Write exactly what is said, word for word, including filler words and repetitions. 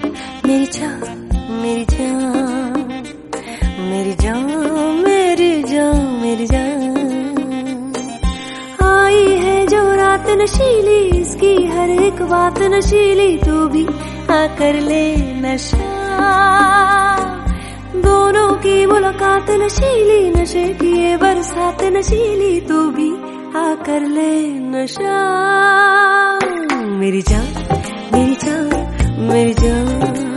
मेरी जान मेरी जान मेरी जान मेरी जान मेरी जान। आई है जो रात नशीली, इसकी हर एक बात नशीली, तू भी आकर ले नशा। दोनों की मुलाकात नशीली, नशे की ये बरसात नशीली, तू भी आकर ले नशा। मेरी जान मेरी जान मेरी जान।